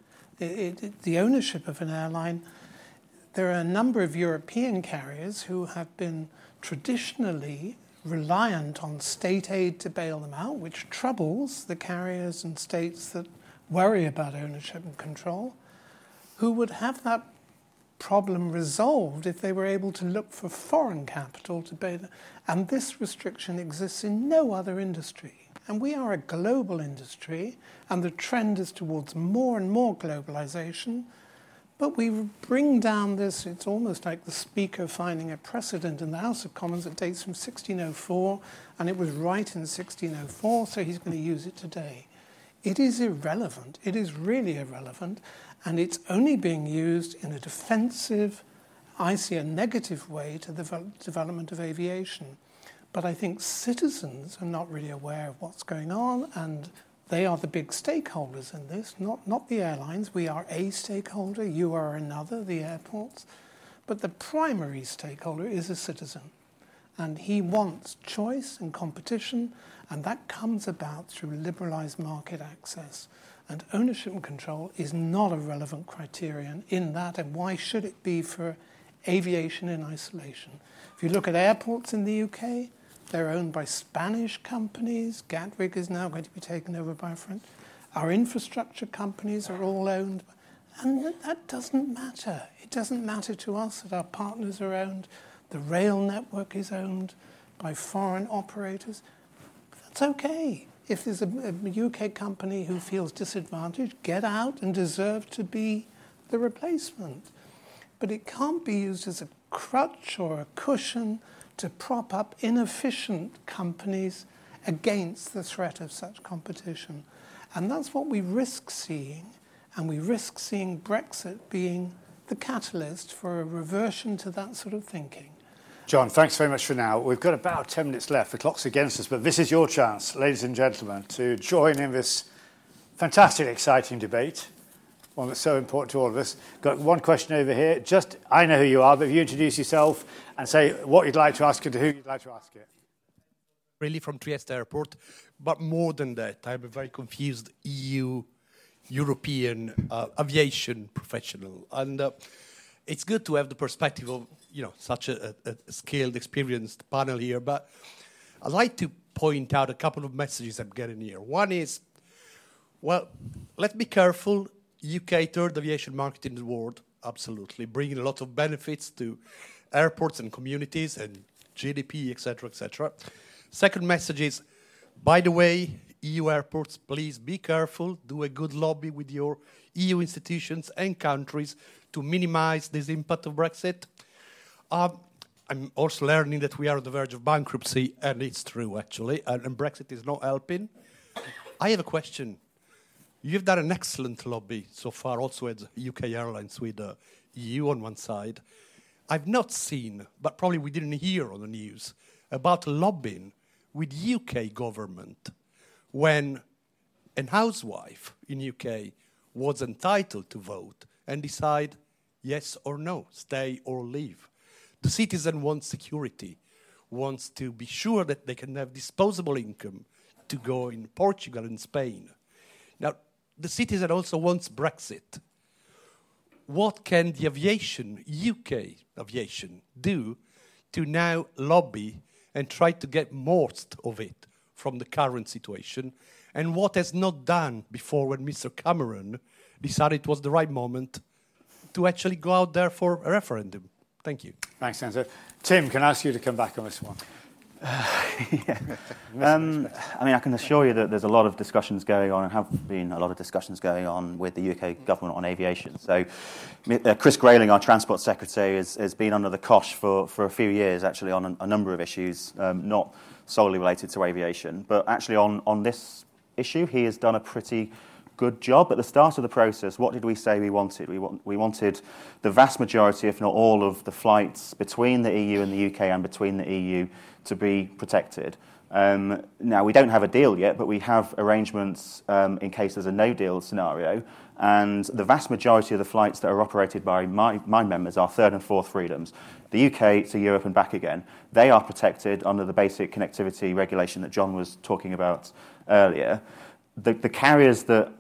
It, it, the ownership of an airline, there are a number of European carriers who have been traditionally reliant on state aid to bail them out, which troubles the carriers and states that worry about ownership and control, who would have that problem resolved if they were able to look for foreign capital to bail them. And this restriction exists in no other industry. And we are a global industry, and the trend is towards more and more globalization. But we bring down this, it's almost like the Speaker finding a precedent in the House of Commons that dates from sixteen oh four, and it was right in sixteen oh four, so he's going to use it today. It is irrelevant. It is really irrelevant, and it's only being used in a defensive, I see a negative way to the development of aviation. But I think citizens are not really aware of what's going on, and they are the big stakeholders in this, not, not the airlines. We are a stakeholder, you are another, the airports. But the primary stakeholder is a citizen. And he wants choice and competition, and that comes about through liberalised market access. And ownership and control is not a relevant criterion in that, and why should it be for aviation in isolation? If you look at airports in the U K, they're owned by Spanish companies. Gatwick is now going to be taken over by French. Our infrastructure companies are all owned. And that doesn't matter. It doesn't matter to us that our partners are owned. The rail network is owned by foreign operators. That's okay. If there's a, a U K company who feels disadvantaged, get out and deserve to be the replacement. But it can't be used as a crutch or a cushion to prop up inefficient companies against the threat of such competition. And that's what we risk seeing, and we risk seeing Brexit being the catalyst for a reversion to that sort of thinking. John, thanks very much for now. We've got about ten minutes left. The clock's against us, but this is your chance, ladies and gentlemen, to join in this fantastic, exciting debate, one that's so important to all of us. Got one question over here. Just, I know who you are, but if you introduce yourself and say what you'd like to ask and to who you'd like to ask it. Really from Trieste Airport, but more than that, I'm a very confused E U, European uh, aviation professional. And uh, it's good to have the perspective of, you know, such a, a, a skilled, experienced panel here, but I'd like to point out a couple of messages I'm getting here. One is, well, let's be careful. U K, third aviation market in the world, absolutely, bringing a lot of benefits to airports and communities and G D P, et cetera, et cetera. Second message is, by the way, E U airports, please be careful, do a good lobby with your E U institutions and countries to minimize this impact of Brexit. Um, I'm also learning that we are on the verge of bankruptcy, and it's true, actually, and, and Brexit is not helping. I have a question. You've done an excellent lobby so far, also as U K Airlines with the E U on one side. I've not seen, but probably we didn't hear on the news, about lobbying with U K government when a housewife in U K was entitled to vote and decide yes or no, stay or leave. The citizen wants security, wants to be sure that they can have disposable income to go in Portugal and Spain. Now, the citizen also wants Brexit. What can the aviation, U K aviation, do to now lobby and try to get most of it from the current situation? And what has not done before when Mister Cameron decided it was the right moment to actually go out there for a referendum? Thank you. Thanks, Senator. Tim, can I ask you to come back on this one? Uh, yeah. um, I mean, I can assure you that there's a lot of discussions going on, and have been a lot of discussions going on with the U K government on aviation. So, uh, Chris Grayling, our Transport Secretary, has, has been under the cosh for, for a few years, actually, on a, a number of issues, um, not solely related to aviation, but actually on, on this issue, he has done a pretty good job. At the start of the process, what did we say we wanted? We, want, we wanted the vast majority, if not all, of the flights between the E U and the U K and between the E U to be protected. Um, now, we don't have a deal yet, but we have arrangements um, in case there's a no-deal scenario, and the vast majority of the flights that are operated by my, my members are third and fourth freedoms. The U K to Europe and back again, they are protected under the basic connectivity regulation that John was talking about earlier. The, the carriers that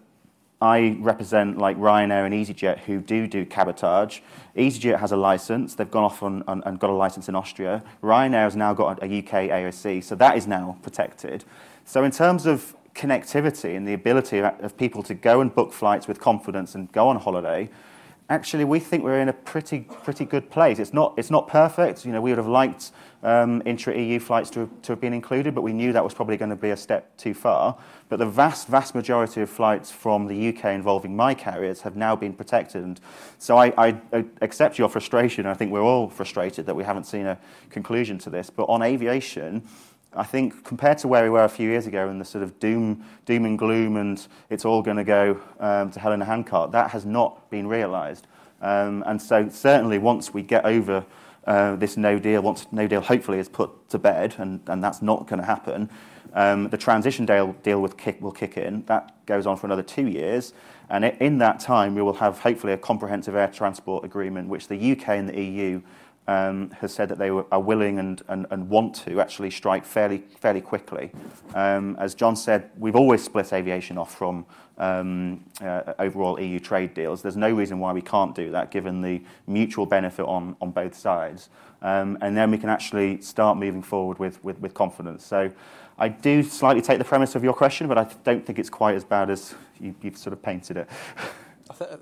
I represent, like Ryanair and EasyJet, who do do cabotage. EasyJet has a license. They've gone off on, on, and got a license in Austria. Ryanair has now got a, a U K A O C, so that is now protected. So in terms of connectivity and the ability of, of people to go and book flights with confidence and go on holiday, actually we think we're in a pretty pretty good place. It's not it's not perfect. You know, we would have liked um, intra-E U flights to, to have been included, but we knew that was probably going to be a step too far. But the vast, vast majority of flights from the U K involving my carriers have now been protected. And so I, I, I accept your frustration. I think we're all frustrated that we haven't seen a conclusion to this. But on aviation, I think compared to where we were a few years ago and the sort of doom, doom and gloom and it's all going to go um, to hell in a handcart, that has not been realised. Um, and so certainly once we get over uh, this no deal, once no deal hopefully is put to bed, and, and that's not going to happen, um, the transition deal, deal with kick, will kick in. That goes on for another two years. And in that time, we will have hopefully a comprehensive air transport agreement, which the U K and the E U Um, has said that they were, are willing and, and, and want to actually strike fairly fairly quickly. Um, as John said, we've always split aviation off from um, uh, overall E U trade deals. There's no reason why we can't do that, given the mutual benefit on, on both sides. Um, and then we can actually start moving forward with, with, with confidence. So I do slightly take the premise of your question, but I don't think it's quite as bad as you, you've sort of painted it. I th-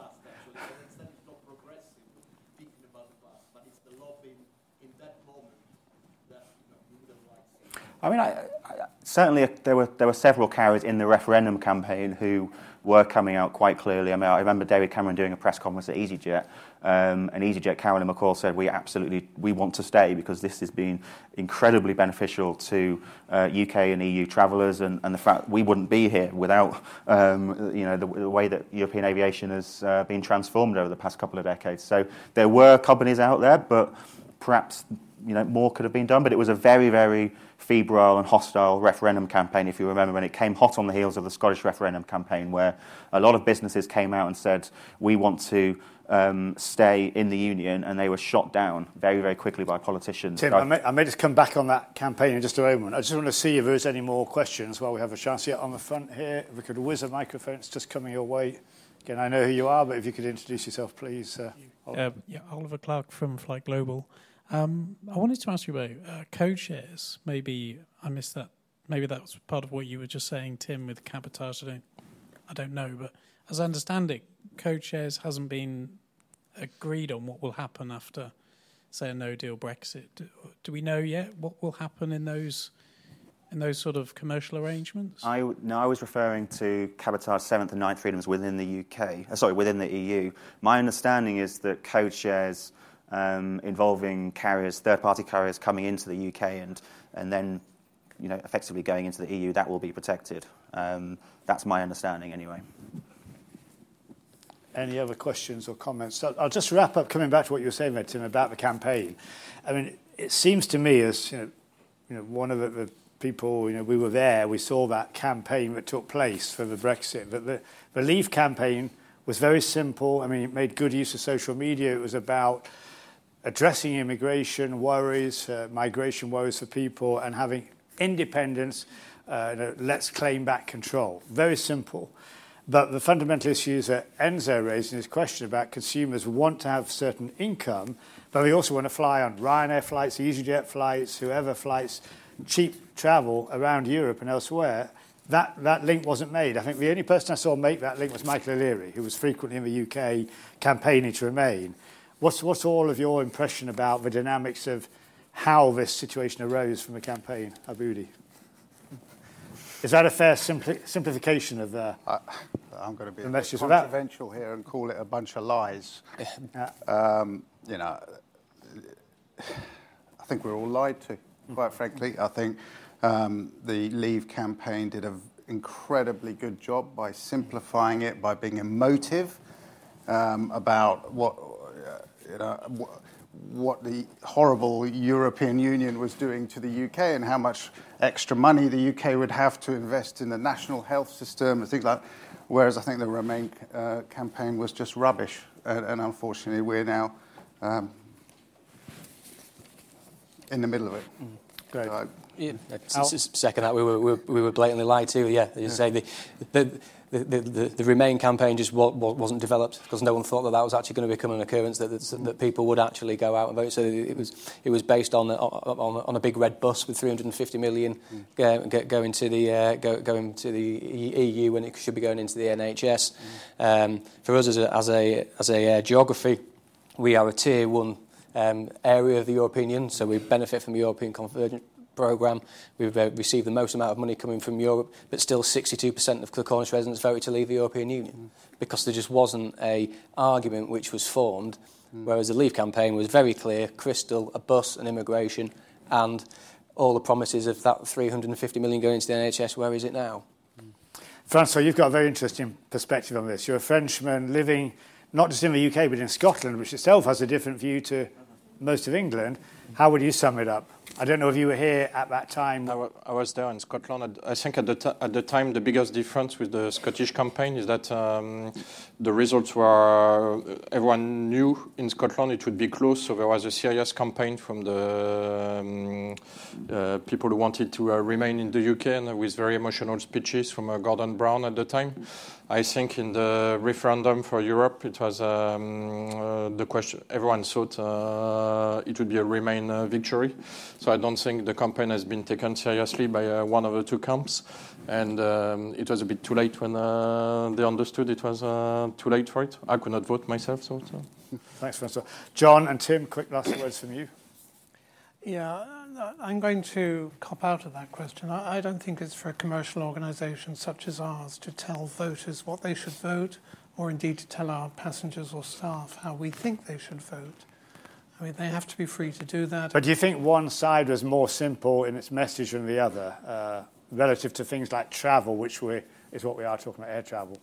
I mean, I, I, certainly there were there were several carriers in the referendum campaign who were coming out quite clearly. I mean, I remember David Cameron doing a press conference at EasyJet, um, and EasyJet Carolyn McCall said, "We absolutely we want to stay because this has been incredibly beneficial to uh, U K and E U travellers, and, and the fact we wouldn't be here without um, you know the, the way that European aviation has uh, been transformed over the past couple of decades." So there were companies out there, but perhaps you know more could have been done. But it was a very very febrile and hostile referendum campaign, if you remember, when it came hot on the heels of the Scottish referendum campaign, where a lot of businesses came out and said, we want to um, stay in the union, and they were shot down very, very quickly by politicians. Tim, so I, may, I may just come back on that campaign in just a moment. I just want to see if there's any more questions while we have a chance. Yeah, on the front here, if we could whiz a microphone, it's just coming your way. Again, I know who you are, but if you could introduce yourself, please. Uh, uh, yeah, Oliver Clark from Flight Global. Um, I wanted to ask you about uh, code shares. Maybe I missed that. Maybe that was part of what you were just saying, Tim, with cabotage. I don't, I don't know. But as I understand it, code shares hasn't been agreed on what will happen after, say, a no-deal Brexit. Do, do we know yet what will happen in those in those sort of commercial arrangements? I, no, I was referring to cabotage seventh and ninth freedoms within the U K, uh, sorry, within the E U. My understanding is that code shares um, involving carriers, third-party carriers coming into the U K and, and then, you know, effectively going into the E U, that will be protected. Um, that's my understanding anyway. Any other questions or comments? So I'll just wrap up, coming back to what you were saying there, Tim, about the campaign. I mean, it seems to me as, you know, you know one of the, the people, you know, we were there, we saw that campaign that took place for the Brexit. But the, the Leave campaign was very simple. I mean, it made good use of social media. It was about addressing immigration worries, uh, migration worries for people, and having independence, uh, you know, let's claim back control. Very simple. But the fundamental issues that Enzo raised in his question about consumers want to have certain income, but they also want to fly on Ryanair flights, EasyJet flights, whoever flights, cheap travel around Europe and elsewhere. That, that link wasn't made. I think the only person I saw make that link was Michael O'Leary, who was frequently in the U K campaigning to remain. What's, what's all of your impression about the dynamics of how this situation arose from the campaign, Aboudi? Is that a fair simpli- simplification of the I, I'm going to be the a bit message controversial here and call it a bunch of lies. Yeah. Um, you know, I think we're all lied to, quite frankly. I think um, the Leave campaign did an incredibly good job by simplifying it, by being emotive um, about what, uh, you know, what, what the horrible European Union was doing to the U K and how much extra money the U K would have to invest in the national health system and things like that. Whereas I think the Remain uh, campaign was just rubbish. And, and unfortunately, we're now um, in the middle of it. Mm. Great. So, yeah, second that, we were, we were, we were blatantly lied to, yeah. As you say, the... the The, the, the, the Remain campaign just wa- wa- wasn't developed because no one thought that that was actually going to become an occurrence, that, that, that people would actually go out and vote. So it was it was based on on, on a big red bus with three hundred fifty million mm. uh, going to the uh, go, going to the E U when it should be going into the N H S. Mm. Um, for us as a as a as a uh, geography, we are a tier one um, area of the European Union, so we benefit from the European Convergence programme. We've uh, received the most amount of money coming from Europe, but still sixty-two percent of the Cornish residents voted to leave the European Union mm. because there just wasn't a argument which was formed, mm. whereas the Leave campaign was very clear, crystal, a bus, and immigration, and all the promises of that three hundred fifty million going into the N H S. Where is it now? Mm. Francois, you've got a very interesting perspective on this. You're a Frenchman living not just in the U K but in Scotland, which itself has a different view to most of England. How would you sum it up? I don't know if you were here at that time. I, w- I was there in Scotland. I think at the, t- at the time, the biggest difference with the Scottish campaign is that um, the results were, everyone knew in Scotland it would be close, so there was a serious campaign from the um, uh, people who wanted to uh, remain in the U K, and with very emotional speeches from uh, Gordon Brown at the time. I think in the referendum for Europe, it was um, uh, the question, everyone thought uh, it would be a Remain uh, victory. So I don't think the campaign has been taken seriously by uh, one of the two camps. And um, it was a bit too late when uh, they understood it was uh, too late for it. I could not vote myself. So, so. Thanks, Francois. John and Tim, quick last words from you. Yeah, I'm going to cop out of that question. I don't think it's for a commercial organisation such as ours to tell voters what they should vote, or indeed to tell our passengers or staff how we think they should vote. I mean, they have to be free to do that. But do you think one side was more simple in its message than the other, uh, relative to things like travel, which we, is what we are talking about, air travel?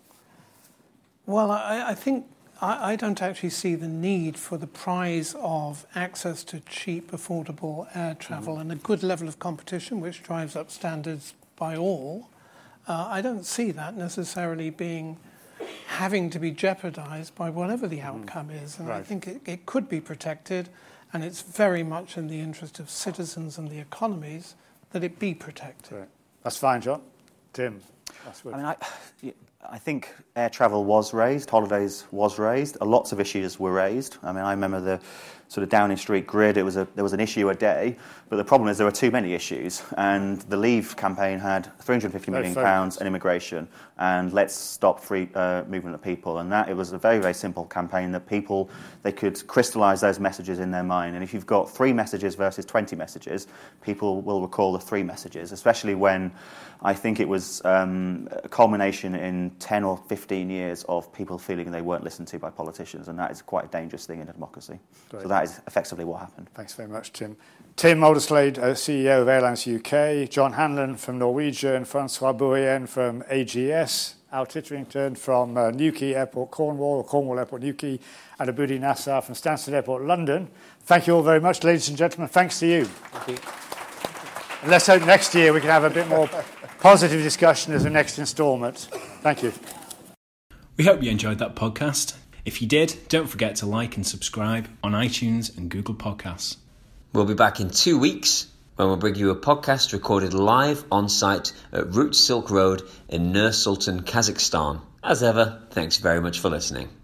Well, I, I think I, I don't actually see the need for the prize of access to cheap, affordable air travel mm-hmm. and a good level of competition, which drives up standards by all. Uh, I don't see that necessarily being having to be jeopardised by whatever the outcome mm. is. And right. I think it, it could be protected, and it's very much in the interest of citizens and the economies that it be protected. Right. That's fine, John. Tim, that's I mean, I, I think air travel was raised, holidays was raised, lots of issues were raised. I mean, I remember the sort of Downing Street grid, it was a, there was an issue a day, but the problem is there were too many issues, and the Leave campaign had three hundred fifty million pounds in immigration, and let's stop free uh, movement of people, and that, it was a very, very simple campaign that people, they could crystallise those messages in their mind, and if you've got three messages versus twenty messages, people will recall the three messages, especially when I think it was um, a culmination in ten or fifteen years of people feeling they weren't listened to by politicians, and that is quite a dangerous thing in a democracy. Great. So that is effectively what happened. Thanks very much, Tim. Tim Alderslade, uh, C E O of Airlines U K, John Hanlon from Norwegian, Francois Bourrienne from A G S, Al Titterington from uh, Newquay Airport, Cornwall, or Cornwall Airport, Newquay, and Aboudi Nassar from Stansted Airport, London. Thank you all very much, ladies and gentlemen. Thanks to you. Thank you. And let's hope next year we can have a bit more positive discussion as the next instalment. Thank you. We hope you enjoyed that podcast. If you did, don't forget to like and subscribe on iTunes and Google Podcasts. We'll be back in two weeks when we'll bring you a podcast recorded live on site at Roots Silk Road in Nur Sultan, Kazakhstan. As ever, thanks very much for listening.